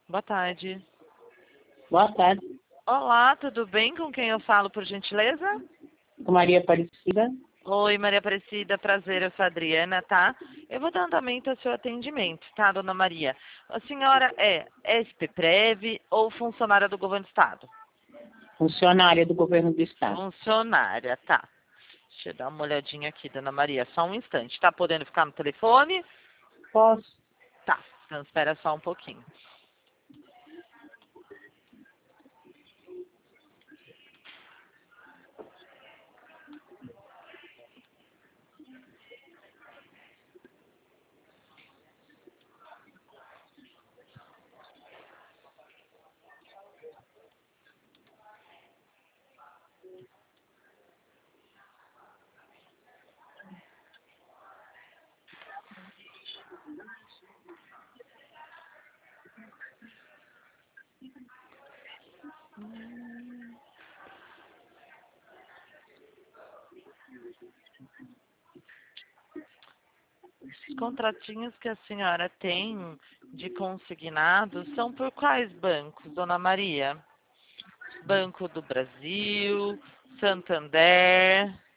Boa tarde. Boa tarde, Olá, tudo bem? Com quem eu falo, por gentileza? com Maria Aparecida. Oi, Maria Aparecida, prazer, eu sou a Adriana, tá? Eu vou dar andamento ao seu atendimento, tá, dona Maria? A senhora é SPPrev ou funcionária do governo do estado? Funcionária do governo do estado. Funcionária, tá. Deixa eu dar uma olhadinha aqui, dona Maria, só um instante. Tá podendo ficar no telefone? Posso? Tá, então espera só um pouquinho. Os contratinhos que a senhora tem de consignado são por quais bancos, dona Maria? Banco do Brasil, Santander.